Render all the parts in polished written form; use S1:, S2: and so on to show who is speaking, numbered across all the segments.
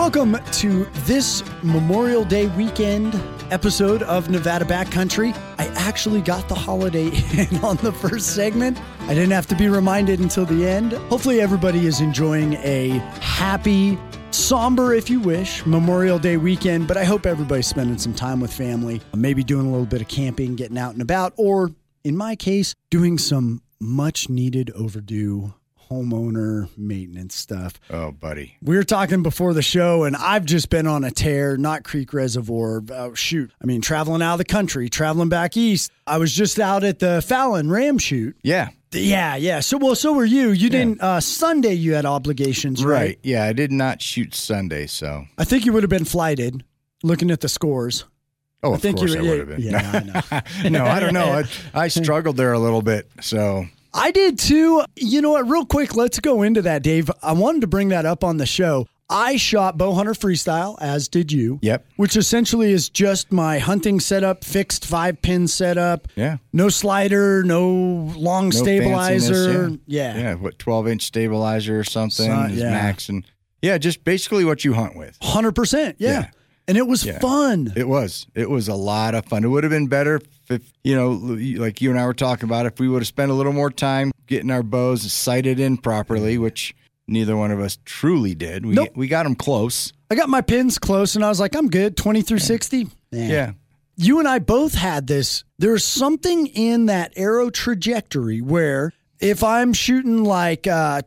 S1: Welcome to this Memorial Day weekend episode of Nevada Backcountry. I actually got the holiday in on the first segment. I didn't have to be reminded until the end. Hopefully everybody is enjoying a happy, somber, if you wish, Memorial Day weekend, but I hope everybody's spending some time with family, maybe doing a little bit of camping, getting out and about, or in my case, doing some much needed, overdue homeowner maintenance stuff.
S2: Oh, buddy.
S1: We were talking before the show, and I've just been on a tear, not Creek Reservoir. Traveling out of the country, traveling back east. I was just out at the Fallon Ram Shoot.
S2: Yeah.
S1: Yeah. So were you. You didn't, Sunday you had obligations, right?
S2: Yeah, I did not shoot Sunday, so.
S1: I think you would have been flighted, looking at the scores.
S2: Oh, of course I would have been.
S1: Yeah, I know.
S2: No, I don't know. I struggled there a little bit, so.
S1: I did too. You know what? Real quick, let's go into that, Dave. I wanted to bring that up on the show. I shot bow hunter freestyle, as did you.
S2: Yep.
S1: Which essentially is just my hunting setup, fixed 5-pin setup.
S2: Yeah.
S1: No slider, no long stabilizer.
S2: Fanciness,
S1: Yeah.
S2: Yeah, 12-inch stabilizer or something is
S1: yeah.
S2: max. And yeah, just basically what you hunt with.
S1: 100%. Yeah. And it was fun.
S2: It was. It was a lot of fun. It would have been better if, like you and I were talking about, if we would have spent a little more time getting our bows sighted in properly, which neither one of us truly did. We got them close.
S1: I got my pins close, and I was like, I'm good. 20 through 60.
S2: Yeah.
S1: You and I both had this. There's something in that arrow trajectory where if I'm shooting like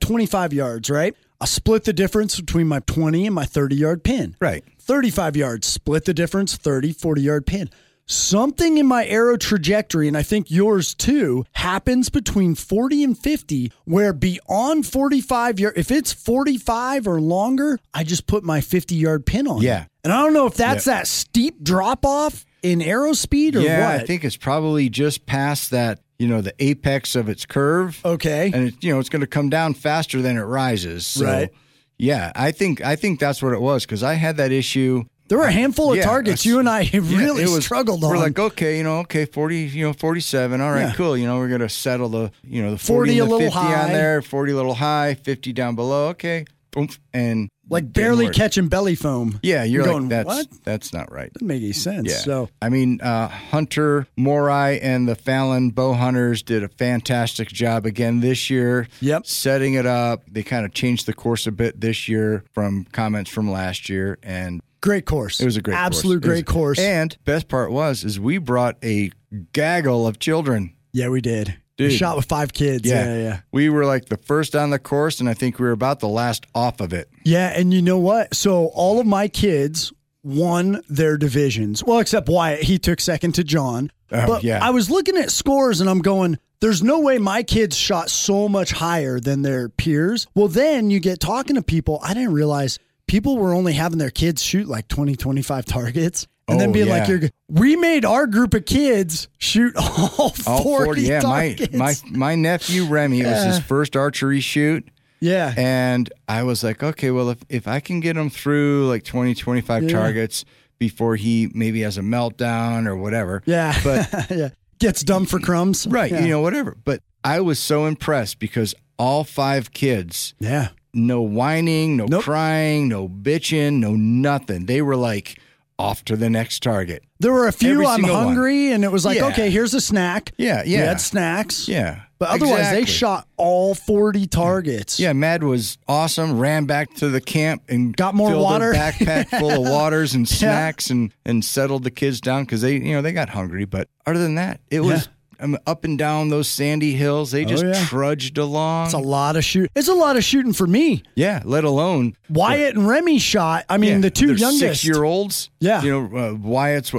S1: 25 yards, right? I split the difference between my 20 and my 30-yard pin.
S2: Right.
S1: 35 yards, split the difference, 30, 40-yard pin. Something in my arrow trajectory, and I think yours too, happens between 40 and 50, where beyond 45 yards, if it's 45 or longer, I just put my 50-yard pin on.
S2: Yeah.
S1: And I don't know if that's that steep drop-off in arrow speed or what.
S2: I think it's probably just past that, the apex of its curve.
S1: Okay.
S2: And it's going to come down faster than it rises. So,
S1: right.
S2: Yeah, I think that's what it was, because I had that issue.
S1: There were a handful of targets you and I really struggled on.
S2: We're like, okay, 40, 47. All right, cool. We're going to settle the
S1: 40
S2: and the
S1: a little
S2: 50
S1: high
S2: on there, 40 a little high, 50 down below. Okay. Boom. And
S1: like barely catching belly foam.
S2: Yeah, you're
S1: going,
S2: like,
S1: what?
S2: That's not right.
S1: Doesn't make any sense.
S2: Yeah.
S1: So,
S2: I mean, Hunter Morai and the Fallon bow hunters did a fantastic job again this year.
S1: Yep.
S2: Setting it up. They kind of changed the course a bit this year from comments from last year, and
S1: great course.
S2: It was a great
S1: absolute
S2: course.
S1: Great course.
S2: And best part is we brought a gaggle of children.
S1: Yeah, we did.
S2: Dude.
S1: We shot with 5 kids. Yeah.
S2: We were like the first on the course, and I think we were about the last off of it.
S1: Yeah, and you know what? So all of my kids won their divisions. Well, except Wyatt. He took second to John. But I was looking at scores, and I'm going, there's no way my kids shot so much higher than their peers. Well, then you get talking to people. I didn't realize people were only having their kids shoot like 20, 25 targets. And then being like, we made our group of kids shoot all 40 targets.
S2: My nephew, Remy, it was his first archery shoot.
S1: Yeah.
S2: And I was like, okay, well, if I can get him through like 20, 25 targets before he maybe has a meltdown or whatever.
S1: Yeah.
S2: But
S1: gets dumb for crumbs.
S2: Right.
S1: Yeah.
S2: Whatever. But I was so impressed because all 5 kids.
S1: Yeah.
S2: No whining, no crying, no bitching, no nothing. They were like off to the next target.
S1: There were a few, I'm hungry, and it was like, okay, here's a snack.
S2: Yeah.
S1: We had snacks.
S2: Yeah.
S1: But otherwise, they shot all 40 targets.
S2: Yeah, Mad was awesome. Ran back to the camp and
S1: got more water.
S2: Their backpack full of waters and snacks and settled the kids down because they got hungry. But other than that, it was up and down those sandy hills. They just trudged along.
S1: It's a lot of shooting. It's a lot of shooting for me.
S2: Yeah, let alone
S1: Wyatt and Remy shot. I mean, the two youngest
S2: 6-year-olds.
S1: Yeah,
S2: Wyatt's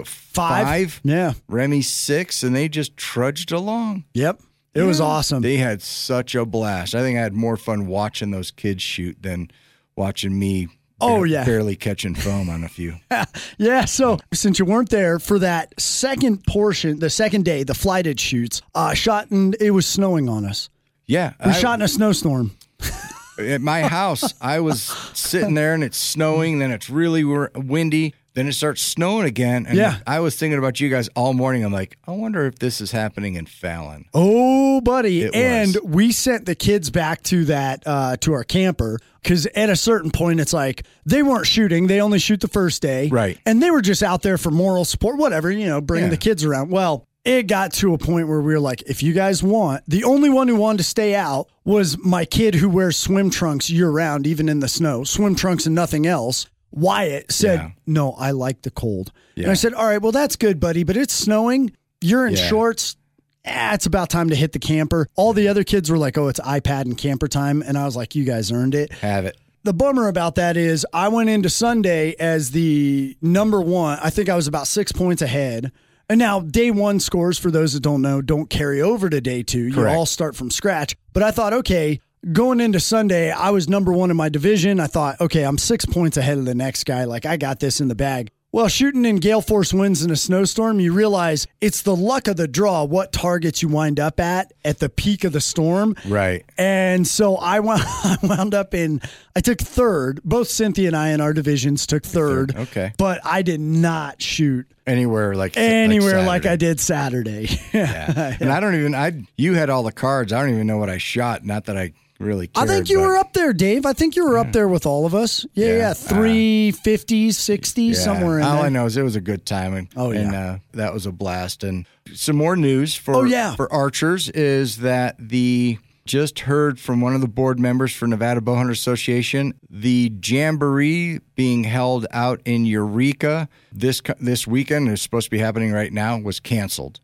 S2: 5.
S1: Yeah,
S2: Remy's 6, and they just trudged along.
S1: Yep, it was awesome.
S2: They had such a blast. I think I had more fun watching those kids shoot than watching me. Barely catching foam on a few.
S1: Yeah, so since you weren't there for that second portion, the second day, the flighted shoots, shot and it was snowing on us.
S2: Yeah.
S1: We shot in a snowstorm.
S2: At my house, I was sitting there and it's snowing, then it's really windy. Then it starts snowing again. And
S1: Yeah.
S2: I was thinking about you guys all morning. I'm like, I wonder if this is happening in Fallon.
S1: Oh, buddy.
S2: It
S1: And
S2: was.
S1: we sent the kids back to that, to our camper. Because at a certain point, it's like they weren't shooting. They only shoot the first day.
S2: Right.
S1: And they were just out there for moral support, whatever, bringing
S2: Yeah.
S1: the kids around. Well, it got to a point where we were like, if you guys want, the only one who wanted to stay out was my kid who wears swim trunks year round, even in the snow, swim trunks and nothing else. Wyatt said,
S2: Yeah.
S1: no, I like the cold. And
S2: Yeah.
S1: I said, all right, well, that's good, buddy, but it's snowing. You're in
S2: Yeah.
S1: shorts. It's about time to hit the camper. All the other kids were like, oh, it's iPad and camper time. And I was like, you guys earned it.
S2: Have it.
S1: The bummer about that is I went into Sunday as the number one. I think I was about 6 points ahead. And now day one scores, for those that don't know, don't carry over to day two. You
S2: Correct.
S1: all start from scratch. But I thought, okay, going into Sunday, I was number one in my division. I thought, okay, I'm 6 points ahead of the next guy. Like, I got this in the bag. Well, shooting in gale force winds in a snowstorm, you realize it's the luck of the draw what targets you wind up at the peak of the storm.
S2: Right.
S1: And so I wound up I took third. Both Cynthia and I in our divisions took third.
S2: Okay.
S1: But I did not shoot
S2: Anywhere like
S1: I
S2: Saturday.
S1: did Saturday.
S2: Yeah. And I don't even, you had all the cards. I don't even know what I shot. Not that I really
S1: I
S2: cared.
S1: think you
S2: but-
S1: were up there, Dave. I think you were up there with all of us. Yeah. 350s, 60s, somewhere in
S2: all
S1: there.
S2: I know is it was a good time. And that was a blast. And some more news for archers is that just heard from one of the board members for Nevada Bowhunter Association, the Jamboree being held out in Eureka this weekend, is supposed to be happening right now, was canceled.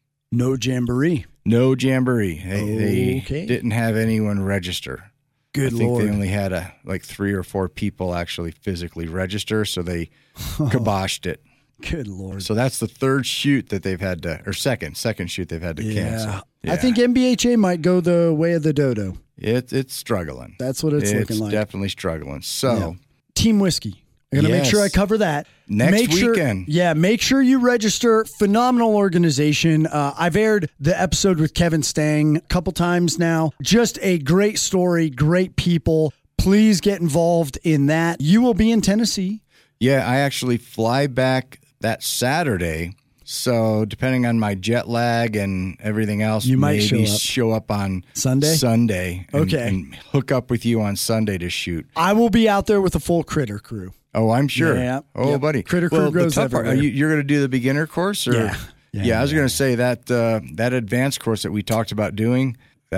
S1: No Jamboree.
S2: No Jamboree. They
S1: Okay.
S2: didn't have anyone register.
S1: Good
S2: I think
S1: Lord.
S2: they only had 3 or 4 people actually physically register, so they kiboshed it.
S1: Good Lord.
S2: So that's the third shoot that they've had to, or second shoot they've had to cancel.
S1: I think MBHA might go the way of the dodo.
S2: It's struggling.
S1: That's what it's looking like.
S2: Definitely struggling. So
S1: Team Whiskey. I'm going to make sure I cover that.
S2: Next weekend.
S1: Make sure you register. Phenomenal organization. I've aired the episode with Kevin Stang a couple times now. Just a great story, great people. Please get involved in that. You will be in Tennessee.
S2: Yeah, I actually fly back that Saturday. So depending on my jet lag and everything else,
S1: you might
S2: maybe
S1: show
S2: up on
S1: Sunday.
S2: Okay. And hook up with you on Sunday to shoot.
S1: I will be out there with a full critter crew.
S2: Oh, I'm sure.
S1: Yeah.
S2: Buddy.
S1: Critter crew goes
S2: the tough part,
S1: everywhere.
S2: you're going to do the beginner course? Or?
S1: Yeah.
S2: I was going to say that that advanced course that we talked about doing,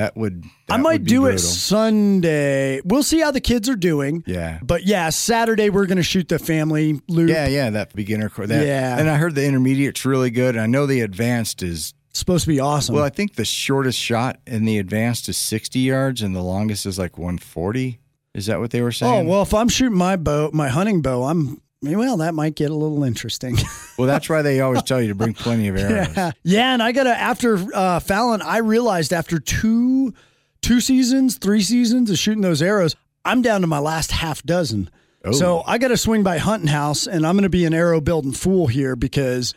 S2: I
S1: might do it Sunday. We'll see how the kids are doing.
S2: Yeah.
S1: But Saturday we're going to shoot the family loop.
S2: Yeah, that beginner course.
S1: Yeah.
S2: And I heard the intermediate's really good. And I know the advanced is
S1: supposed to be awesome.
S2: Well, I think the shortest shot in the advanced is 60 yards and the longest is like 140. Is that what they were saying?
S1: Oh, well, if I'm shooting my hunting bow, that might get a little interesting.
S2: Well, that's why they always tell you to bring plenty of arrows.
S1: Yeah, and I got to, after Fallon, I realized after two seasons, 3 seasons of shooting those arrows, I'm down to my last half dozen.
S2: Oh.
S1: So I got to swing by Hunting House, and I'm going to be an arrow building fool here because,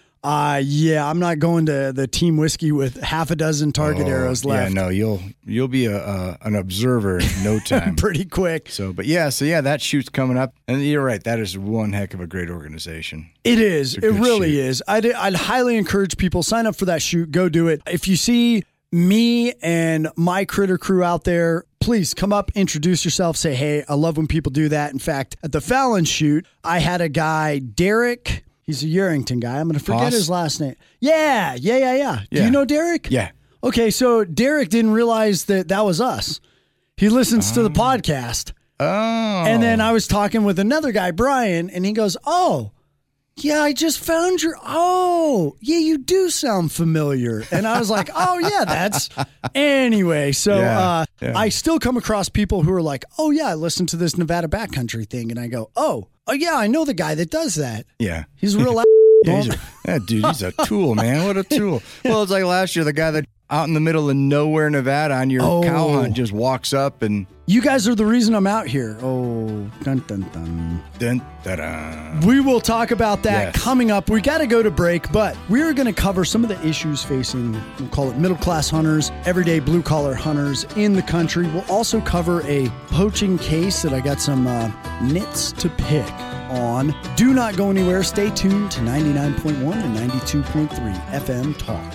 S1: I'm not going to the Team Whiskey with half a dozen target arrows left.
S2: Yeah, no, you'll be an observer in no time.
S1: Pretty quick.
S2: So that shoot's coming up, and you're right. That is one heck of a great organization.
S1: It is. It really
S2: shoot.
S1: is. I'd highly encourage people, sign up for that shoot. Go do it. If you see me and my critter crew out there, please come up, introduce yourself, say, hey, I love when people do that. In fact, at the Fallon shoot, I had a guy, Derek. He's a Yerington guy. I'm going to forget his last name. Yeah. Do you know Derek?
S2: Yeah.
S1: Okay, so Derek didn't realize that was us. He listens to the podcast.
S2: Oh.
S1: And then I was talking with another guy, Brian, and he goes, oh, yeah, I just found you do sound familiar. And I was like, oh, yeah, that's... Anyway, so I still come across people who are like, oh, yeah, I listened to this Nevada Backcountry thing. And I go, oh, yeah, I know the guy that does that.
S2: Yeah.
S1: He's a real...
S2: He's a tool, man. What a tool. Well, it's like last year, the guy that out in the middle of nowhere, Nevada on your cow hunt just walks up and...
S1: You guys are the reason I'm out here. Oh, dun, dun, dun.
S2: Dun, dun, dun.
S1: We will talk about that coming up. We got to go to break, but we're going to cover some of the issues facing, we'll call it middle-class hunters, everyday blue-collar hunters in the country. We'll also cover a poaching case that I got some nits to pick. on. Do not go anywhere. Stay tuned to 99.1 and 92.3 FM Talk.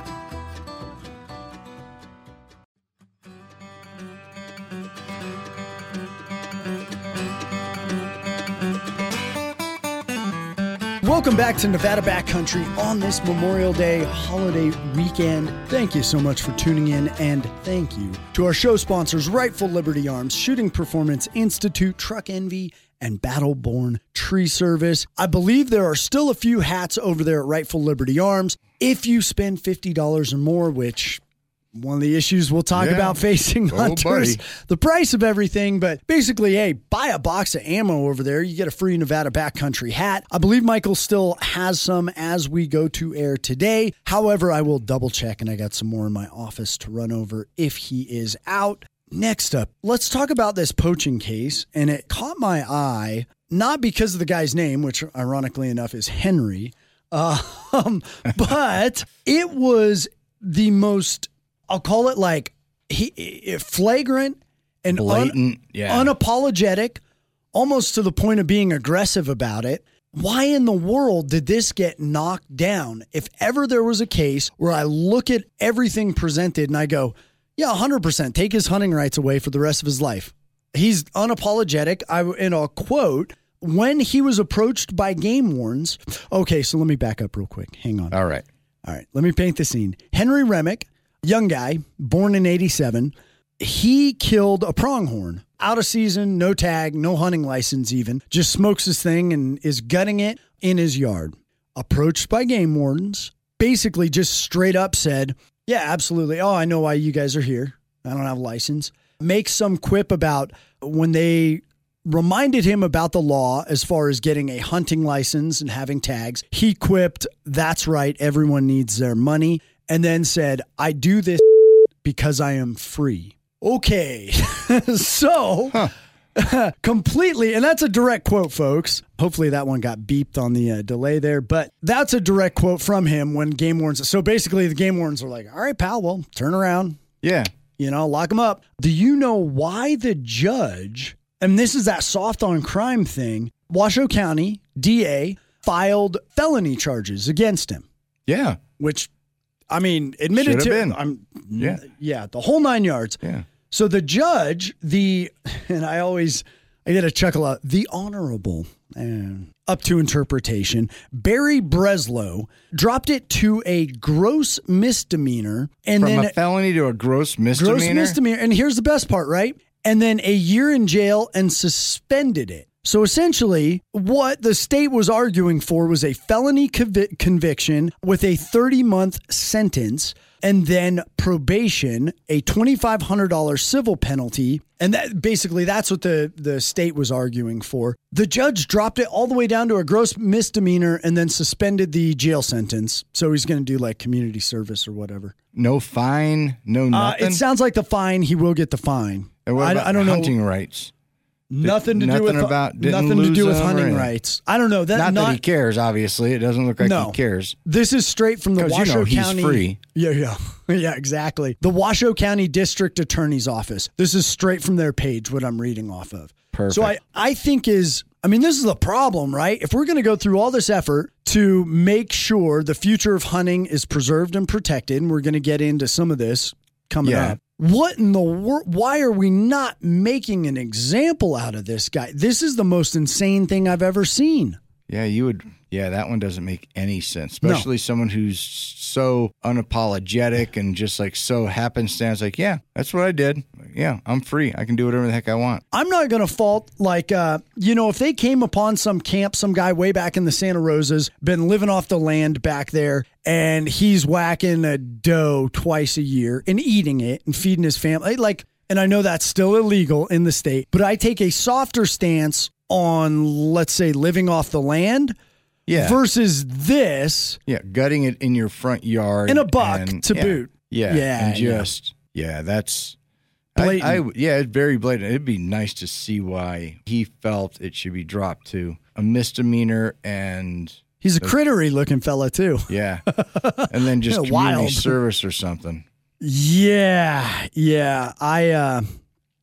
S1: Welcome back to Nevada Backcountry on this Memorial Day holiday weekend. Thank you so much for tuning in, and thank you to our show sponsors, Rightful Liberty Arms, Shooting Performance Institute, Truck Envy, and Battleborn Tree Service. I believe there are still a few hats over there at Rightful Liberty Arms. If you spend $50 or more, which one of the issues we'll talk about facing hunters, the price of everything. But basically, hey, buy a box of ammo over there. You get a free Nevada Backcountry hat. I believe Michael still has some as we go to air today. However, I will double check, and I got some more in my office to run over if he is out. Next up, let's talk about this poaching case. And it caught my eye, not because of the guy's name, which ironically enough is Henry, but it was the most, I'll call it like flagrant and
S2: blatant,
S1: unapologetic, almost to the point of being aggressive about it. Why in the world did this get knocked down? If ever there was a case where I look at everything presented and I go, yeah, 100%, take his hunting rights away for the rest of his life. He's unapologetic. In a quote, when he was approached by game wardens. Okay, so let me back up real quick. Hang on.
S2: All right.
S1: Let me paint the scene. Henry Remick, young guy, born in 87. He killed a pronghorn. Out of season, no tag, no hunting license even. Just smokes his thing and is gutting it in his yard. Approached by game wardens. Basically just straight up said, yeah, absolutely. Oh, I know why you guys are here. I don't have a license. Makes some quip about when they reminded him about the law as far as getting a hunting license and having tags. He quipped, that's right, everyone needs their money. And then said, I do this because I am free. Okay. So completely, and that's a direct quote, folks. Hopefully that one got beeped on the delay there, but that's a direct quote from him when game wardens. So basically the game wardens are like, all right, pal, well, turn around.
S2: Yeah.
S1: Lock him up. Do you know why the judge, and this is that soft on crime thing, Washoe County DA filed felony charges against him? Yeah. Which, I mean, admitted to
S2: been.
S1: Yeah, the whole 9 yards.
S2: Yeah.
S1: So the judge, and I get a chuckle out, the honorable, up to interpretation, Barry Breslow dropped it to a gross misdemeanor. And
S2: From
S1: then
S2: a felony to a gross misdemeanor?
S1: Gross misdemeanor. And here's the best part, right? And then a year in jail and suspended it. So essentially, what the state was arguing for was a felony conviction with a 30-month sentence and then probation, a $2,500 civil penalty. And that's what the state was arguing for. The judge dropped it all the way down to a gross misdemeanor and then suspended the jail sentence. So he's going to do like community service or whatever.
S2: No fine, no nothing?
S1: It sounds like the fine. He will get the fine.
S2: And what about
S1: I don't
S2: hunting
S1: know.
S2: rights?
S1: Nothing to do with hunting rights. I don't know.
S2: Not that he cares, obviously. It doesn't look like he cares.
S1: This is straight from the Washoe County.
S2: He's free.
S1: Yeah, exactly. The Washoe County District Attorney's Office. This is straight from their page, what I'm reading off of.
S2: Perfect.
S1: So I think this is the problem, right? If we're going to go through all this effort to make sure the future of hunting is preserved and protected, and we're going to get into some of this coming up. What in the world? Why are we not making an example out of this guy? This is the most insane thing I've ever seen.
S2: Yeah, you would. Yeah, that one doesn't make any sense, especially someone who's so unapologetic and just like so happenstance. Like, yeah, that's what I did. Yeah, I'm free. I can do whatever the heck I want.
S1: I'm not going to fault, if they came upon some camp, some guy way back in the Santa Rosas, been living off the land back there, and he's whacking a doe twice a year and eating it and feeding his family. And I know that's still illegal in the state, but I take a softer stance on, let's say, living off the land.
S2: Yeah.
S1: Versus this.
S2: Yeah, gutting it in your front yard.
S1: In a buck to boot.
S2: Yeah. That's blatant. It's very blatant. It'd be nice to see why he felt it should be dropped to a misdemeanor, and
S1: he's a crittery looking fella too.
S2: Yeah. And then just community service or something.
S1: Yeah.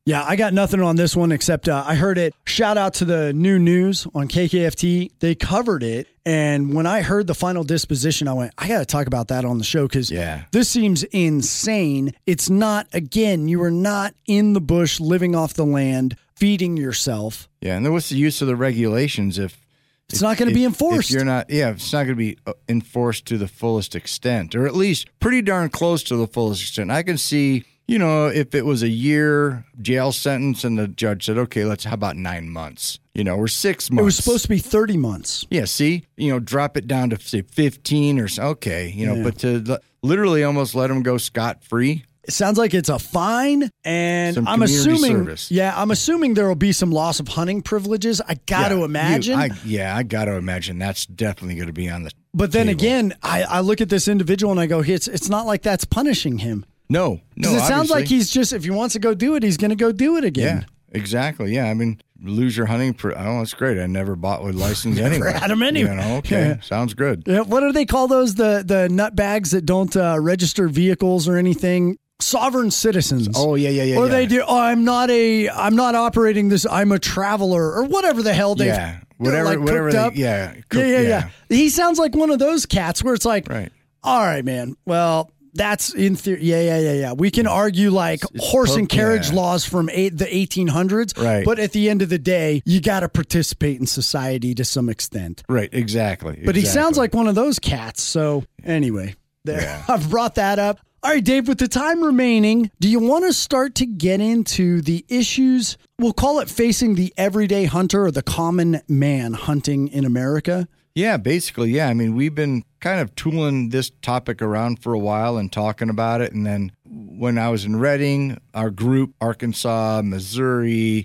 S1: Yeah, I got nothing on this one except I heard it. Shout out to the new news on KKFT. They covered it. And when I heard the final disposition, I went, I got to talk about that on the show because this seems insane. It's not, again, you are not in the bush living off the land, feeding yourself.
S2: Yeah, and then what's the use of the regulations if
S1: it's not going to be enforced?
S2: If you're not, it's not going to be enforced to the fullest extent, or at least pretty darn close to the fullest extent. I can see, if it was a year jail sentence and the judge said, okay, how about 9 months? Or 6 months.
S1: It was supposed to be 30 months.
S2: Yeah, see, drop it down to say 15 or so. Okay, but to literally almost let them go scot-free.
S1: It sounds like it's a fine, and
S2: some
S1: I'm assuming,
S2: service.
S1: I'm assuming there will be some loss of hunting privileges. I got to imagine.
S2: I got to imagine that's definitely going to be on the
S1: But then
S2: table.
S1: Again, I look at this individual and I go, it's not like that's punishing him.
S2: No.
S1: Because it sounds like he's just, if he wants to go do it, he's going to go do it again.
S2: Yeah, exactly. Yeah, I mean, lose your hunting. That's great. I never bought with license anyway.
S1: Had them anyway.
S2: Okay, sounds good.
S1: Yeah, what do they call those? The nut bags that don't register vehicles or anything? Sovereign citizens.
S2: Oh, yeah.
S1: Or they do, I'm not operating this, I'm a traveler, or whatever the hell they
S2: whatever
S1: up.
S2: Yeah.
S1: He sounds like one of those cats where it's like,
S2: right.
S1: All right, man, well, that's in theory. Yeah. We can argue like horse and carriage laws from the 1800s.
S2: Right.
S1: But at the end of the day, you got to participate in society to some extent.
S2: Right. Exactly.
S1: But he sounds like one of those cats. So anyway, I've brought that up. All right, Dave, with the time remaining, do you want to start to get into the issues, we'll call it facing the everyday hunter or the common man hunting in America?
S2: Yeah, basically, yeah. I mean, we've been kind of tooling this topic around for a while and talking about it. And then when I was in Reading, our group, Arkansas, Missouri,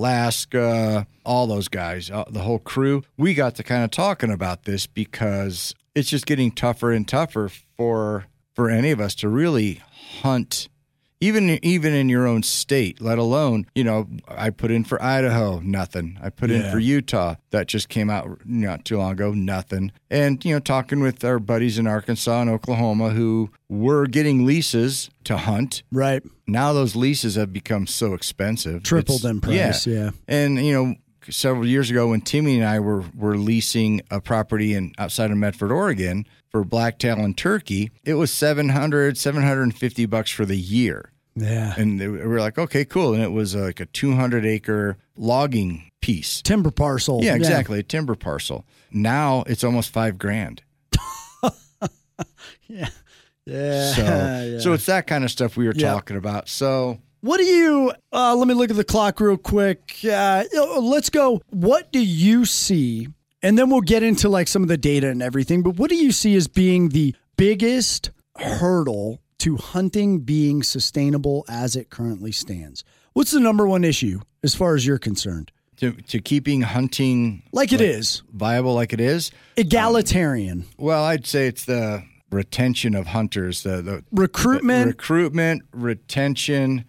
S2: Alaska, all those guys, the whole crew, we got to kind of talking about this because it's just getting tougher and tougher for any of us to really hunt, even in your own state, let alone, I put in for Idaho, nothing. I put in for Utah. That just came out not too long ago, nothing. And, talking with our buddies in Arkansas and Oklahoma who were getting leases to hunt.
S1: Right.
S2: Now those leases have become so expensive.
S1: Tripled in price, yeah.
S2: And, several years ago when Timmy and I were leasing a property outside of Medford, Oregon for blacktail and turkey, it was $750 for the year.
S1: Yeah.
S2: And we were like, okay, cool. And it was like a 200-acre logging piece.
S1: Timber parcel.
S2: Yeah, exactly. A timber parcel. Now it's almost $5,000.
S1: Yeah.
S2: So it's that kind of stuff we were talking about. So
S1: what do you, let me look at the clock real quick. Let's go. What do you see? And then we'll get into like some of the data and everything. But what do you see as being the biggest hurdle to hunting being sustainable as it currently stands? What's the number one issue as far as you're concerned?
S2: To keeping hunting
S1: like it is
S2: viable, like it is
S1: egalitarian.
S2: Well, I'd say it's the retention of hunters, the
S1: recruitment, retention,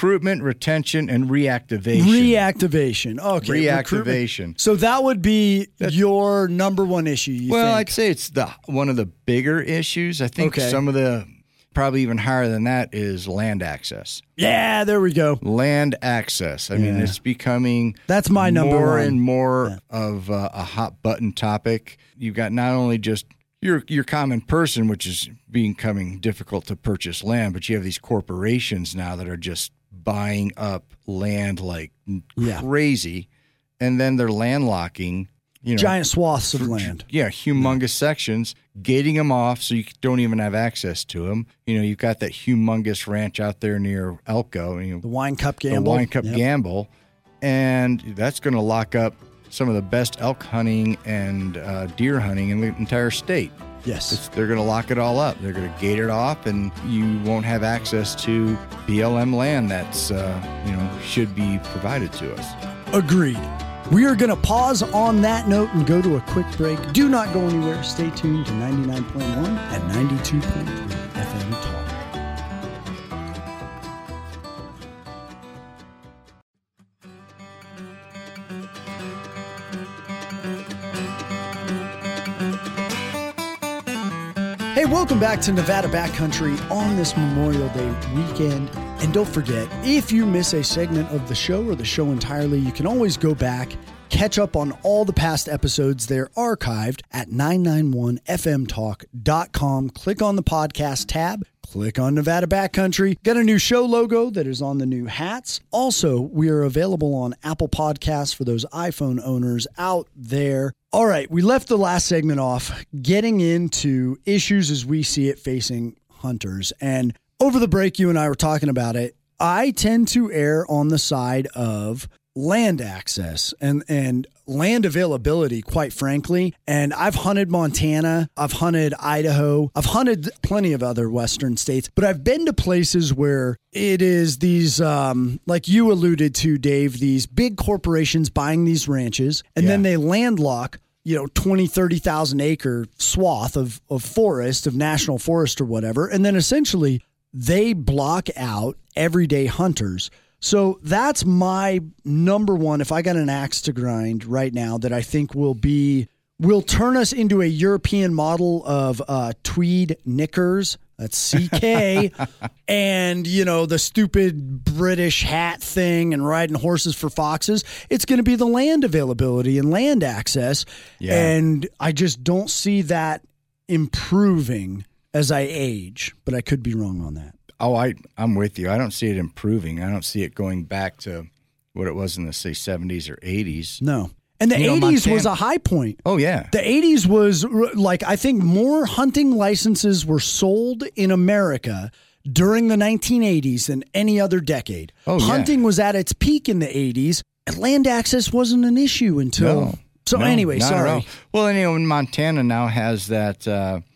S2: and reactivation.
S1: Okay.
S2: Reactivation.
S1: So that would be your number one issue, you think?
S2: I'd say it's one of the bigger issues. I think some of the, probably even higher than that, is land access.
S1: Yeah, there we go.
S2: Land access. I mean, it's becoming
S1: that's my number
S2: more
S1: one.
S2: And more of a hot button topic. You've got not only just your common person, which is becoming difficult to purchase land, but you have these corporations now that are just buying up land like crazy, and then they're landlocking
S1: giant swaths of land.
S2: Yeah, humongous sections, gating them off so you don't even have access to them. You've got that humongous ranch out there near Elko,
S1: the Wine Cup Gamble.
S2: The Wine Cup Gamble, and that's going to lock up some of the best elk hunting and deer hunting in the entire state.
S1: Yes.
S2: They're going to lock it all up. They're going to gate it off, and you won't have access to BLM land that's, should be provided to us.
S1: Agreed. We are going to pause on that note and go to a quick break. Do not go anywhere. Stay tuned to 99.1 and 92.3 FM Talk. Hey, welcome back to Nevada Backcountry on this Memorial Day weekend. And don't forget, if you miss a segment of the show or the show entirely, you can always go back, catch up on all the past episodes. They're archived at 991fmtalk.com. Click on the podcast tab. Click on Nevada Backcountry. Got a new show logo that is on the new hats. Also, we are available on Apple Podcasts for those iPhone owners out there. All right, we left the last segment off getting into issues as we see it facing hunters. And over the break, you and I were talking about it. I tend to err on the side of land access and land availability, quite frankly. And I've hunted Montana, I've hunted Idaho, I've hunted plenty of other Western states, but I've been to places where it is these, like you alluded to, Dave, these big corporations buying these ranches, and then they landlock 20, 30,000 acre swath of forest, of national forest or whatever. And then essentially they block out everyday hunters. So that's my number one, if I got an axe to grind right now, that I think will turn us into a European model of tweed knickers. That's CK. And, the stupid British hat thing and riding horses for foxes. It's going to be the land availability and land access. Yeah. And I just don't see that improving as I age, but I could be wrong on that.
S2: Oh, I'm with you. I don't see it improving. I don't see it going back to what it was in the, say, 70s or 80s.
S1: No. And the 80s was a high point.
S2: Oh, yeah.
S1: The 80s was I think more hunting licenses were sold in America during the 1980s than any other decade. Oh, hunting was at its peak in the 80s, and land access wasn't an issue until... Anyway, sorry.
S2: Well, and Montana now has that...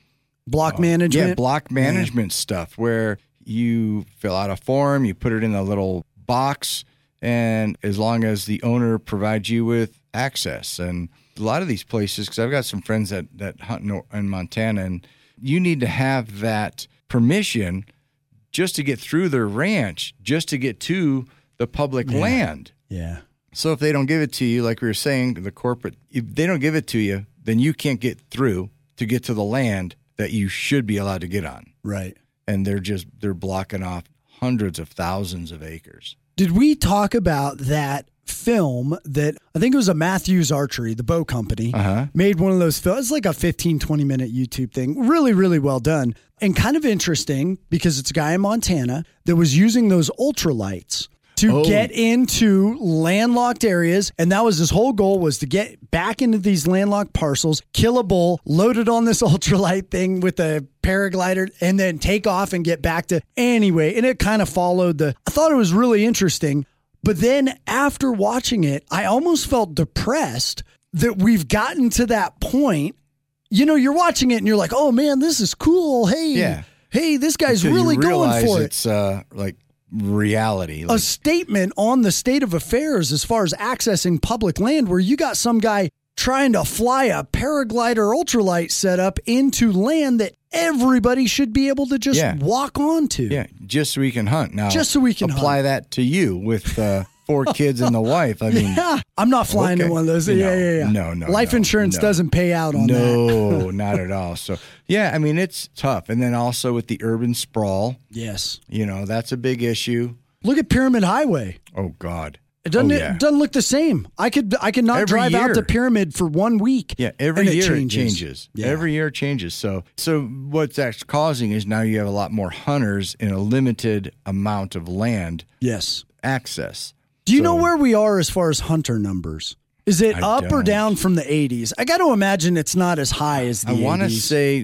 S1: block management?
S2: Yeah, block management stuff where you fill out a form, you put it in a little box, and as long as the owner provides you with access. And a lot of these places, because I've got some friends that hunt in Montana, and you need to have that permission just to get through their ranch, just to get to the public land.
S1: Yeah.
S2: So if they don't give it to you, like we were saying, the corporate, if they don't give it to you, then you can't get through to get to the land that you should be allowed to get on.
S1: Right.
S2: And they're blocking off hundreds of thousands of acres.
S1: Did we talk about that film that I think it was a Matthews Archery, the bow company, made one of those films? It's like a 15, 20-minute YouTube thing. Really, really well done. And kind of interesting because it's a guy in Montana that was using those ultralights to get into landlocked areas. And that was his whole goal, was to get back into these landlocked parcels, kill a bull, load it on this ultralight thing with a paraglider, and then take off and get back to anyway. And it kind of followed I thought it was really interesting. But then after watching it, I almost felt depressed that we've gotten to that point. You're watching it and you're like, oh man, this is cool. Hey, this guy's really going for it.
S2: It's like reality.
S1: A statement on the state of affairs as far as accessing public land, where you got some guy trying to fly a paraglider ultralight setup into land that everybody should be able to just walk onto.
S2: Yeah, just so we can hunt. Now,
S1: just so we can
S2: apply that to you with 4 kids and the wife. I mean,
S1: I'm not flying to one of those.
S2: No.
S1: Life insurance doesn't pay out on that.
S2: No, not at all. So, I mean, it's tough. And then also with the urban sprawl.
S1: Yes.
S2: That's a big issue.
S1: Look at Pyramid Highway.
S2: Oh, God.
S1: It doesn't look the same. I could not drive out to Pyramid for 1 week.
S2: Yeah, every year it changes. Yeah. Every year it changes. So what's actually causing is now you have a lot more hunters in a limited amount of land.
S1: Yes.
S2: Access.
S1: Do you know where we are as far as hunter numbers? Is it up or down from the 80s? I got to imagine it's not as high as the 80s.
S2: I want to say,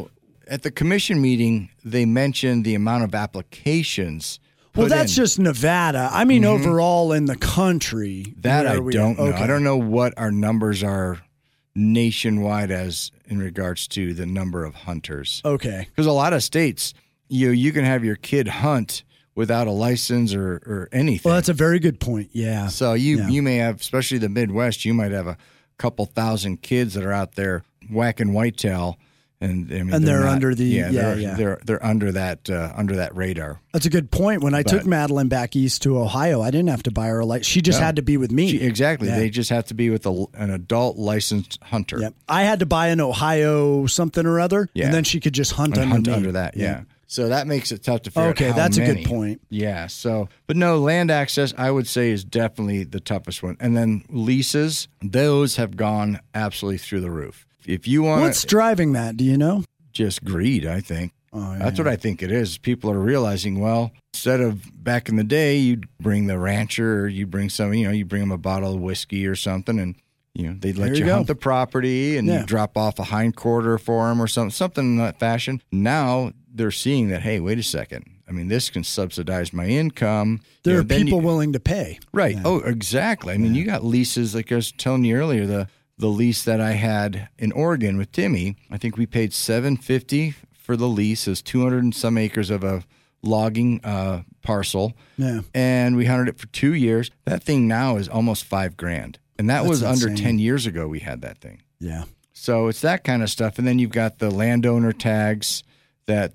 S2: at the commission meeting, they mentioned the amount of applications.
S1: Well, that's just Nevada. I mean, overall in the country.
S2: That I don't know. Okay. I don't know what our numbers are nationwide as in regards to the number of hunters.
S1: Okay.
S2: Because a lot of states, you can have your kid hunt without a license or anything.
S1: Well, that's a very good point. Yeah.
S2: So you may have, especially the Midwest, you might have a couple thousand kids that are out there whacking whitetail. And I mean,
S1: they're under the
S2: they're under that radar.
S1: That's a good point. When I took Madeline back east to Ohio, I didn't have to buy her a license. She just had to be with me.
S2: Exactly. Yeah. They just have to be with an adult licensed hunter.
S1: Yep. I had to buy an Ohio something or other, and then she could just hunt under me.
S2: Under that. Yeah. So that makes it tough to figure out
S1: Okay,
S2: how
S1: that's
S2: many.
S1: a good point.
S2: Yeah. So, but no, land access, I would say, is definitely the toughest one. And then leases, those have gone absolutely through the roof. If you want
S1: What's driving that? Do you know?
S2: just greed, I think.
S1: Oh, yeah.
S2: That's what I think it is. People are realizing, well, instead of back in the day, you'd bring the rancher or you bring some, you bring them a bottle of whiskey or something and, they'd let
S1: There
S2: you
S1: you
S2: hunt
S1: go.
S2: the property and
S1: Yeah.
S2: you drop off a hindquarter for them or something in that fashion. Now they're seeing that, hey, wait a second. I mean, this can subsidize my income.
S1: There are
S2: then
S1: people willing to pay.
S2: Right.
S1: Yeah.
S2: Oh, exactly. I mean, you got leases, like I was telling you earlier, the lease that I had in Oregon with Timmy, I think we paid $750 for the lease. It was 200 and some acres of a logging parcel.
S1: Yeah.
S2: And we hunted it for 2 years. That thing now is almost $5,000. And that
S1: That's
S2: was under
S1: insane.
S2: 10 years ago we had that thing.
S1: Yeah.
S2: So it's that kind of stuff. And then you've got the landowner tags that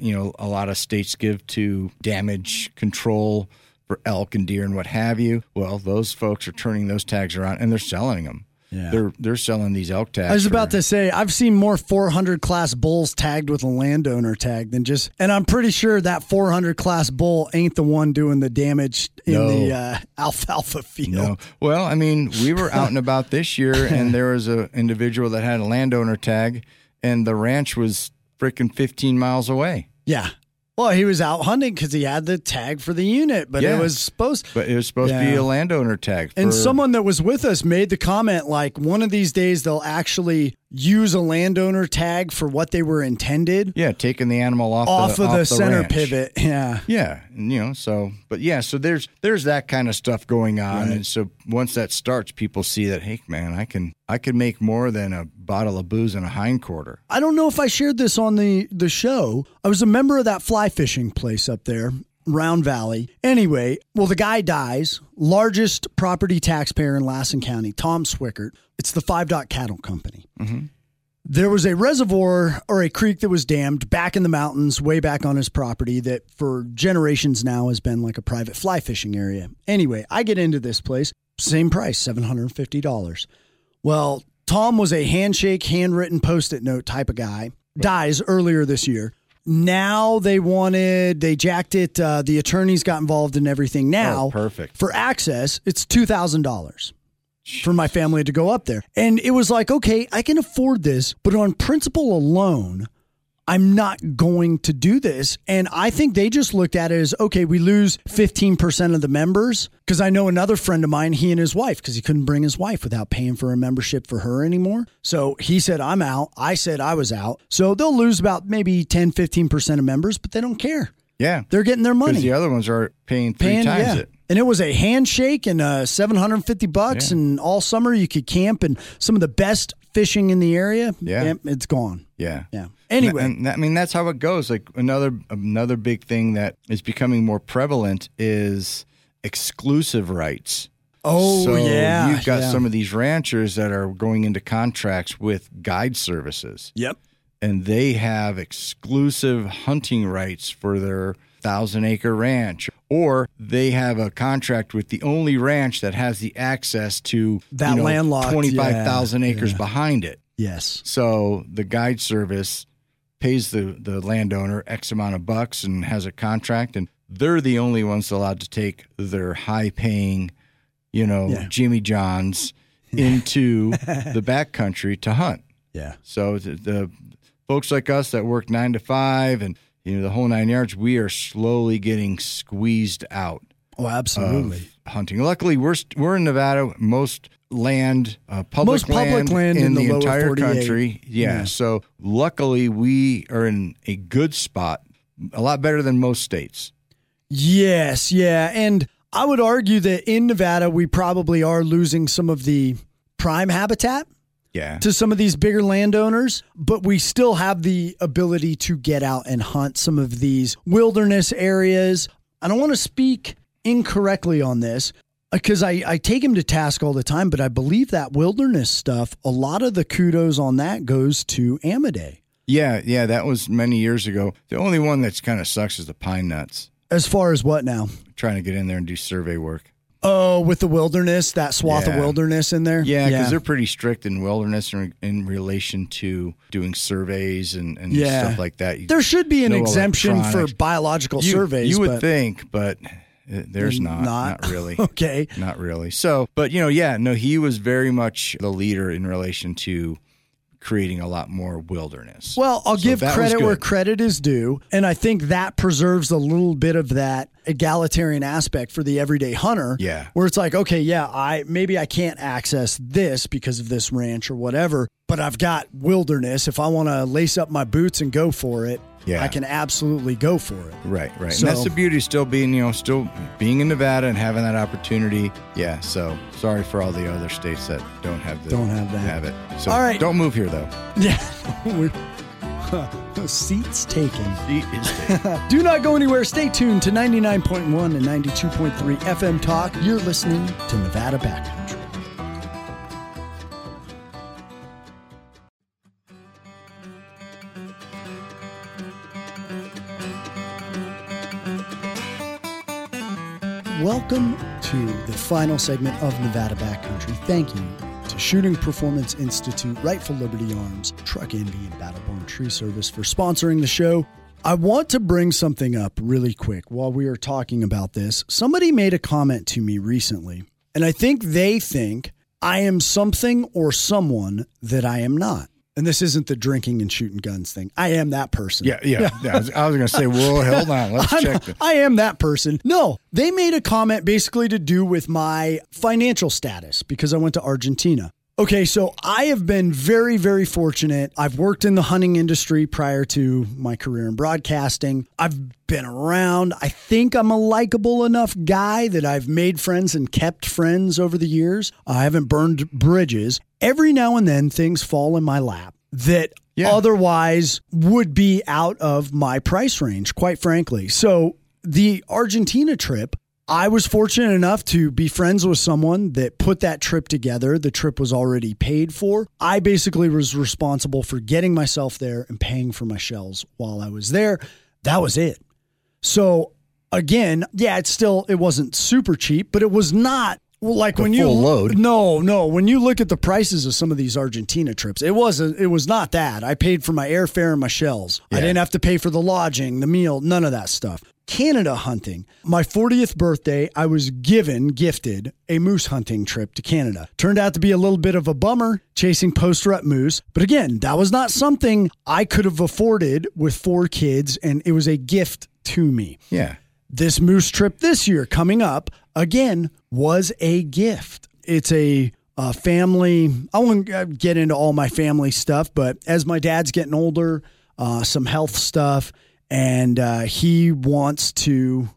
S2: a lot of states give to damage control for elk and deer and what have you. Well, those folks are turning those tags around and they're selling them.
S1: Yeah.
S2: They're selling these elk tags.
S1: I was about to say, I've seen more 400 class bulls tagged with a landowner tag than and I'm pretty sure that 400 class bull ain't the one doing the damage in the alfalfa field.
S2: No. Well, I mean, we were out and about this year and there was an individual that had a landowner tag and the ranch was freaking 15 miles away.
S1: Yeah. Well, he was out hunting because he had the tag for the unit, but it was supposed
S2: to be a landowner tag.
S1: And someone that was with us made the comment like one of these days they'll actually use a landowner tag for what they were intended.
S2: Yeah, taking the animal
S1: off of the center
S2: ranch.
S1: pivot. Yeah.
S2: Yeah. And, so there's that kind of stuff going on.
S1: Right.
S2: And so once that starts, people see that, hey, man, I can make more than a bottle of booze and a hindquarter.
S1: I don't know if I shared this on the show. I was a member of that fly fishing place up there, Round Valley. Anyway, well, the guy dies. Largest property taxpayer in Lassen County, Tom Swickert. It's the 5 Dot Cattle Company.
S2: Mm-hmm.
S1: There was a reservoir or a creek that was dammed back in the mountains, way back on his property that for generations now has been like a private fly fishing area. Anyway, I get into this place, same price, $750. Well, Tom was a handshake, handwritten Post-it note type of guy, dies earlier this year. Now they jacked it. The attorneys got involved in everything. Now,
S2: perfect.
S1: For access, it's $2,000 for my family to go up there. And it was like, okay, I can afford this, but on principle alone, I'm not going to do this. And I think they just looked at it as, okay, we lose 15% of the members. Because I know another friend of mine, he and his wife, because he couldn't bring his wife without paying for a membership for her anymore. So he said, I'm out. I said I was out. So they'll lose about maybe 10, 15% of members, but they don't care.
S2: Yeah.
S1: They're getting their money.
S2: Because the other ones are paying three times it.
S1: And it was a handshake and $750 and all summer you could camp and some of the best fishing in the area.
S2: Yeah.
S1: It's gone.
S2: Yeah.
S1: Yeah. Anyway.
S2: And that's how it goes. Like another big thing that is becoming more prevalent is exclusive rights.
S1: Oh,
S2: so
S1: yeah.
S2: You've got some of these ranchers that are going into contracts with guide services.
S1: Yep.
S2: And they have exclusive hunting rights for their 1,000-acre ranch, or they have a contract with the only ranch that has the access to
S1: that landlocked
S2: 25,000 acres behind it.
S1: Yes.
S2: So the guide service pays the landowner X amount of bucks and has a contract, and they're the only ones allowed to take their high-paying, Jimmy Johns into the backcountry to hunt.
S1: Yeah.
S2: So the folks like us that work 9 to 5 and the whole 9 yards, we are slowly getting squeezed out.
S1: Oh, absolutely.
S2: Of hunting. Luckily, we're in Nevada. Most land, public land in the entire
S1: 48.
S2: country. Yeah. So luckily, we are in a good spot, a lot better than most states.
S1: Yes. Yeah. And I would argue that in Nevada, we probably are losing some of the prime habitat.
S2: Yeah.
S1: To some of these bigger landowners, but we still have the ability to get out and hunt some of these wilderness areas. I don't want to speak incorrectly on this because I take him to task all the time, but I believe that wilderness stuff, a lot of the kudos on that goes to Amadei.
S2: Yeah, that was many years ago. The only one that's kind of sucks is the pine nuts.
S1: As far as what now?
S2: Trying to get in there and do survey work.
S1: Oh, with the wilderness, that swath of wilderness in there?
S2: Yeah, because they're pretty strict in wilderness in relation to doing surveys and stuff like that.
S1: There should be an exemption for biological surveys.
S2: You would think, but there's not really.
S1: Okay.
S2: Not really. So, but he was very much the leader in relation to creating a lot more wilderness.
S1: Well, I'll give credit where credit is due, and I think that preserves a little bit of that egalitarian aspect for the everyday hunter.
S2: Yeah.
S1: Where it's like, okay, maybe I can't access this because of this ranch or whatever, but I've got wilderness. If I want to lace up my boots and go for it, I can absolutely go for it.
S2: Right. So, and that's the beauty of still being in Nevada and having that opportunity. Yeah. So sorry for all the other states that don't have it. So all right. Don't move here though.
S1: Yeah. Seats taken.
S2: Seat is taken.
S1: Do not go anywhere. Stay tuned to 99.1 and 92.3 FM Talk. You're listening to Nevada Backcountry. Welcome to the final segment of Nevada Backcountry. Thank you to Shooting Performance Institute, Rightful Liberty Arms, Truck Envy, and Battleborn Tree Service for sponsoring the show. I want to bring something up really quick while we are talking about this. Somebody made a comment to me recently, and I think they think I am something or someone that I am not. And this isn't the drinking and shooting guns thing. I am that person.
S2: Yeah. I was going to say, well, hold on. Let's check this.
S1: I am that person. No, they made a comment basically to do with my financial status because I went to Argentina. Okay, so I have been very, very fortunate. I've worked in the hunting industry prior to my career in broadcasting. I've been around. I think I'm a likable enough guy that I've made friends and kept friends over the years. I haven't burned bridges. Every now and then things fall in my lap that otherwise would be out of my price range, quite frankly. So the Argentina trip, I was fortunate enough to be friends with someone that put that trip together. The trip was already paid for. I basically was responsible for getting myself there and paying for my shells while I was there. That was it. So again, it wasn't super cheap, but it was not like when you
S2: full load.
S1: No. When you look at the prices of some of these Argentina trips, it was not that. I paid for my airfare and my shells. Yeah. I didn't have to pay for the lodging, the meal, none of that stuff. Canada hunting. My 40th birthday, I was gifted a moose hunting trip to Canada. Turned out to be a little bit of a bummer chasing post-rut moose. But again, that was not something I could have afforded with 4 kids, and it was a gift to me.
S2: Yeah.
S1: This moose trip this year coming up, again, was a gift. It's a family. I won't get into all my family stuff, but as my dad's getting older, some health stuff, and he wants to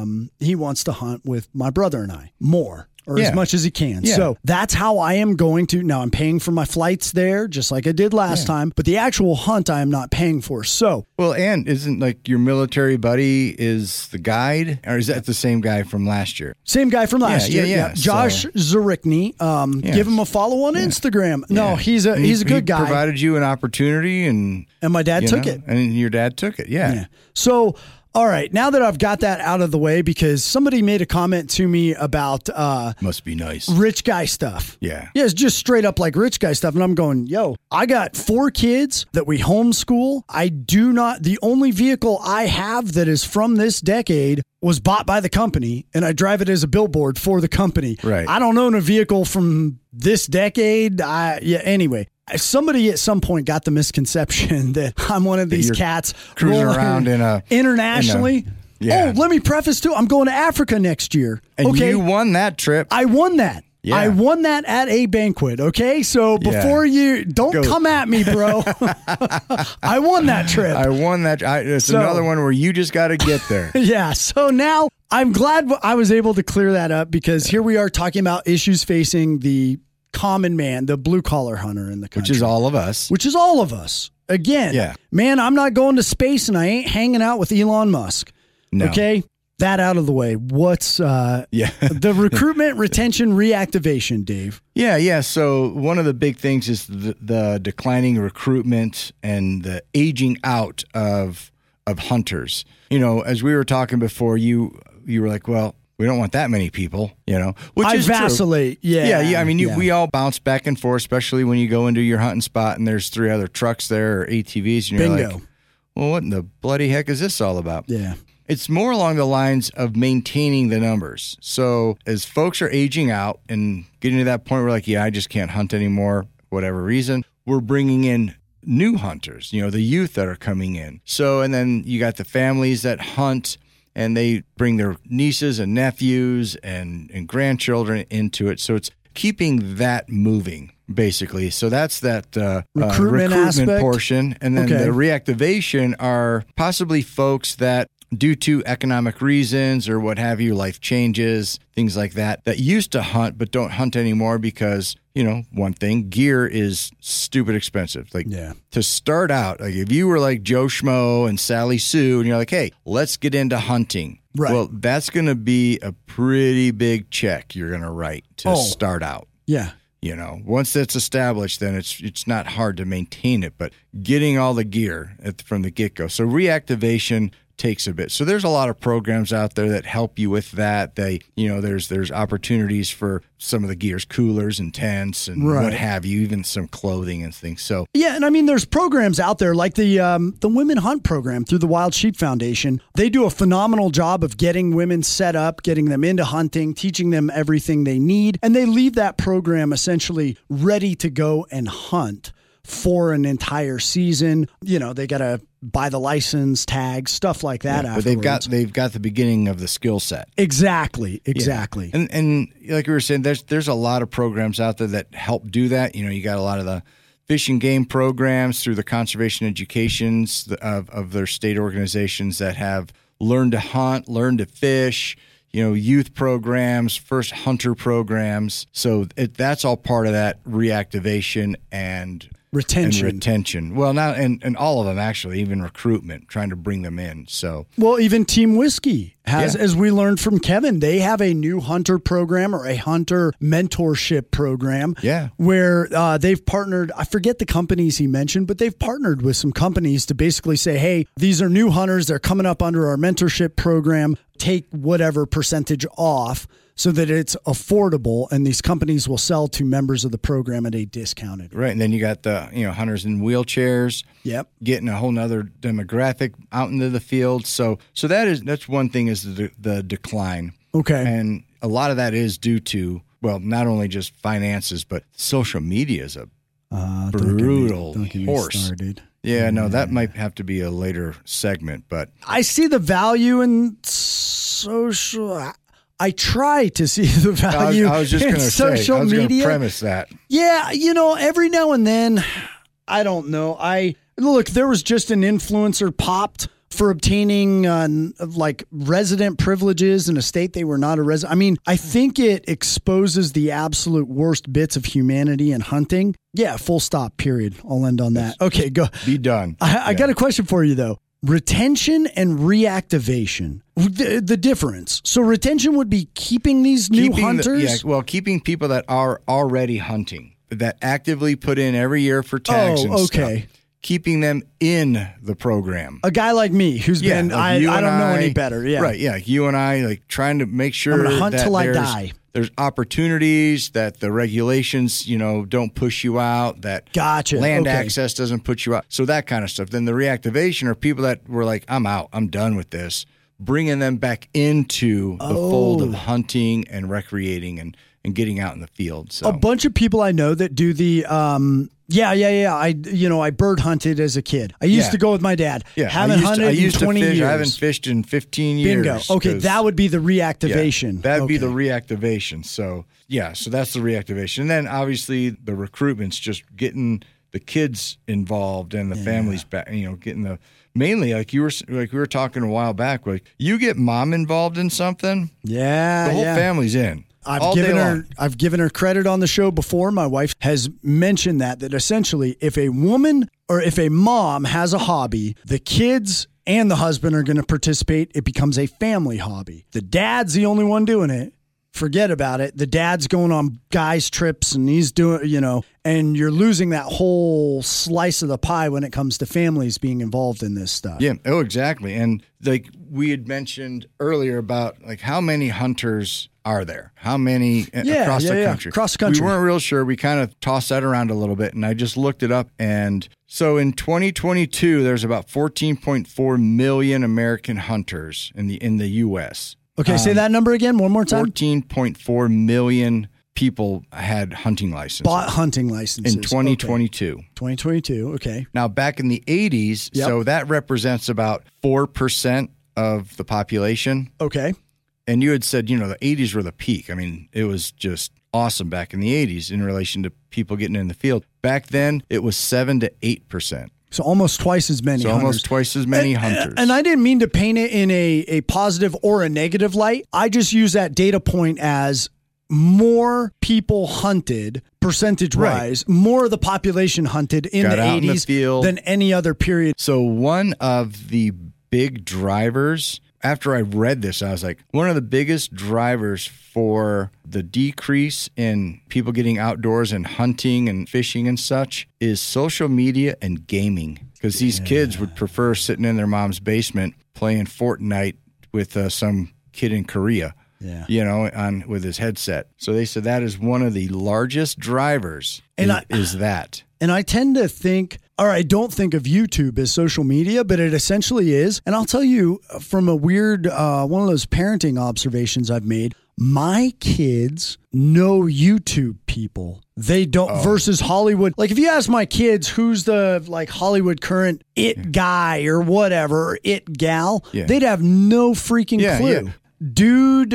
S1: hunt with my brother and I more. Or as much as he can. Yeah. So that's how I am going to. Now I'm paying for my flights there, just like I did last time. But the actual hunt I am not paying for. So.
S2: Well, and isn't like your military buddy is the guide? Or is that the same guy from last year?
S1: Same guy from last year. Yeah. Josh Zarikny. Give him a follow on Instagram. No, he's a good guy.
S2: Provided you an opportunity and
S1: my dad took it.
S2: And your dad took it. Yeah.
S1: So. All right, now that I've got that out of the way, because somebody made a comment to me about
S2: must be nice
S1: rich guy stuff.
S2: Yeah,
S1: it's just straight up like rich guy stuff, and I'm going, I got 4 kids that we homeschool. The only vehicle I have that is from this decade was bought by the company, and I drive it as a billboard for the company.
S2: Right.
S1: I don't own a vehicle from this decade. Anyway. Somebody at some point got the misconception that I'm one of these cats
S2: cruising around
S1: internationally. Oh, let me preface too. I'm going to Africa next year.
S2: And you won that trip.
S1: I won that. Yeah. I won that at a banquet. Okay. So before you don't come at me, bro, I won that trip.
S2: I won that. It's another one where you just got to get there.
S1: Yeah. So now I'm glad I was able to clear that up, because here we are talking about issues facing the common man, the blue collar hunter in the country.
S2: Which is all of us.
S1: Again, man, I'm not going to space and I ain't hanging out with Elon Musk.
S2: No.
S1: Okay. That out of the way. What's the recruitment, retention, reactivation, Dave?
S2: Yeah. So one of the big things is the declining recruitment and the aging out of hunters. As we were talking before, you were like, well, we don't want that many people, which
S1: I
S2: is
S1: vacillate.
S2: True.
S1: Yeah.
S2: Yeah. I mean, we all bounce back and forth, especially when you go into your hunting spot and there's 3 other trucks there or ATVs. And you're
S1: Bingo.
S2: like, well, what in the bloody heck is this all about?
S1: Yeah.
S2: It's more along the lines of maintaining the numbers. So as folks are aging out and getting to that point where like, I just can't hunt anymore, whatever reason, we're bringing in new hunters, the youth that are coming in. So, and then you got the families that hunt and they bring their nieces and nephews and grandchildren into it. So it's keeping that moving, basically. So that's that recruitment
S1: aspect
S2: portion. And then the reactivation are possibly folks that, due to economic reasons or what have you, life changes, things like that used to hunt but don't hunt anymore because, one thing, gear is stupid expensive. To start out, like if you were like Joe Schmo and Sally Sue and you're like, hey, let's get into hunting.
S1: Right.
S2: Well, that's going to be a pretty big check you're going to write to start out.
S1: Yeah.
S2: Once that's established, then it's not hard to maintain it, but getting all the gear from the get-go. So reactivation takes a bit. So there's a lot of programs out there that help you with that. There's opportunities for some of the gears, coolers and tents and what have you, even some clothing and things. So
S1: yeah, and I mean, there's programs out there like the Women Hunt program through the Wild Sheep Foundation. They do a phenomenal job of getting women set up, getting them into hunting, teaching them everything they need, and they leave that program essentially ready to go and hunt for an entire season. They got to buy the license, tags, stuff like that.
S2: But they've got the beginning of the skill set.
S1: Exactly.
S2: Yeah. And like we were saying, there's a lot of programs out there that help do that. You got a lot of the fish and game programs through the conservation educations of their state organizations that have learn to hunt, learn to fish, youth programs, first hunter programs. So that's all part of that reactivation and retention. Well, now and all of them actually, even recruitment, trying to bring them in. So
S1: even Team Whiskey has, as we learned from Kevin, they have a new hunter program or a hunter mentorship program.
S2: Yeah,
S1: where they've partnered. I forget the companies he mentioned, but they've partnered with some companies to basically say, hey, these are new hunters. They're coming up under our mentorship program. Take whatever percentage off, so that it's affordable, and these companies will sell to members of the program at a discounted rate.
S2: Right, and then you got the hunters in wheelchairs.
S1: Yep,
S2: getting a whole nother demographic out into the field. So that's one thing is the decline.
S1: Okay,
S2: and a lot of that is due to not only just finances, but social media is a brutal horse. Yeah, no, that might have to be a later segment, but
S1: I see the value in social. I try to see the value.
S2: I was just going to say, I was going to premise that.
S1: Yeah, every now and then, I don't know. Look, there was just an influencer popped for obtaining resident privileges in a state they were not a resident. I mean, I think it exposes the absolute worst bits of humanity in hunting. Yeah, full stop, period. I'll end on that. Okay, go.
S2: Be done.
S1: I got a question for you, though. Retention and reactivation, the difference. So retention would be keeping these new hunters?
S2: Keeping people that are already hunting, that actively put in every year for tags and stuff. Keeping them in the program.
S1: A guy like me who's been, I don't know any better. Yeah.
S2: Right, yeah. You and I, trying to make sure
S1: I'm gonna hunt till I die.
S2: There's opportunities, that the regulations, don't push you out, that land access doesn't put you out. So that kind of stuff. Then the reactivation are people that were like, I'm out, I'm done with this. Bringing them back into the fold of hunting and recreating and getting out in the field. So
S1: a bunch of people I know that do the I bird hunted as a kid. I used to go with my dad.
S2: Yeah,
S1: haven't hunted in 20 years.
S2: I haven't fished in 15 years.
S1: Bingo. Okay, that would be the reactivation.
S2: Yeah, that'd be the reactivation. So that's the reactivation. And then obviously the recruitment's just getting the kids involved and the families back, getting the mainly like we were talking a while back, like you get mom involved in something, the whole family's in.
S1: I've given her credit on the show before. My wife has mentioned that essentially if a woman or if a mom has a hobby, the kids and the husband are going to participate. It becomes a family hobby. The dad's the only one doing it. forget about it. The dad's going on guys' trips and he's doing, and you're losing that whole slice of the pie when it comes to families being involved in this stuff.
S2: Yeah. Oh, exactly. And like we had mentioned earlier about like how many hunters are there? How many across the country?
S1: Across the country.
S2: We weren't real sure. We kind of tossed that around a little bit, and I just looked it up. And so in 2022, there's about 14.4 million American hunters in the U.S.
S1: Okay, say that number again one more time.
S2: 14.4 million people had hunting licenses.
S1: Bought hunting licenses.
S2: In 2022.
S1: Okay. 2022, okay.
S2: Now, back in the 80s, so that represents about 4% of the population.
S1: Okay.
S2: And you had said, the 80s were the peak. I mean, it was just awesome back in the 80s in relation to people getting in the field. Back then, it was 7 to 8%.
S1: So almost twice as many hunters.
S2: Almost twice as many hunters.
S1: And I didn't mean to paint it in a positive or a negative light. I just use that data point as more people hunted, percentage-wise, more of the population hunted in the 80s than any other period.
S2: So one of the big drivers, after I read this, I was like, one of the biggest drivers for the decrease in people getting outdoors and hunting and fishing and such is social media and gaming. Because these kids would prefer sitting in their mom's basement playing Fortnite with some kid in Korea. Yeah. With his headset. So they said that is one of the largest drivers is that.
S1: And I tend to think, I don't think of YouTube as social media, but it essentially is. And I'll tell you from a weird, one of those parenting observations I've made, my kids know YouTube people. They don't versus Hollywood. Like if you ask my kids who's the Hollywood current it guy or whatever, or it gal, they'd have no freaking clue. Yeah. Dude,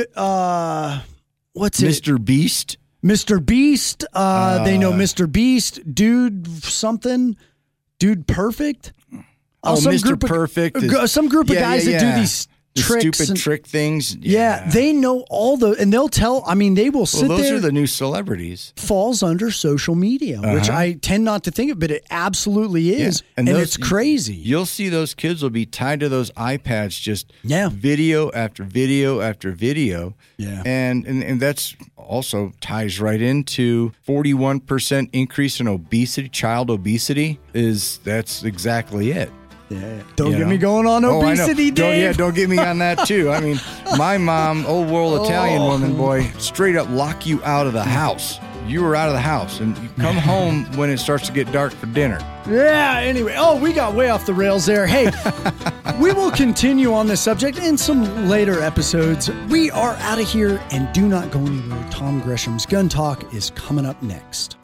S1: what's it?
S2: Mr. Beast.
S1: Mr. Beast. They know Mr. Beast. Dude something. Dude Perfect.
S2: Mr. Perfect.
S1: Some group of guys that do these tricks.
S2: Stupid trick things.
S1: Yeah, they know and they'll tell, they will sit there.
S2: Those are the new celebrities.
S1: Falls under social media, which I tend not to think of, but it absolutely is. Yeah. And it's crazy.
S2: You'll see those kids will be tied to those iPads, just video after video after video.
S1: Yeah.
S2: And that's also ties right into 41% increase in obesity, child obesity that's exactly it.
S1: Yeah. Don't get me going on obesity, Dave.
S2: Don't get me on that, too. I mean, my mom, old world Italian woman, boy, straight up lock you out of the house. You were out of the house, and you come home when it starts to get dark for dinner.
S1: Yeah, anyway. We got way off the rails there. Hey, we will continue on this subject in some later episodes. We are out of here, and do not go anywhere. Tom Gresham's Gun Talk is coming up next.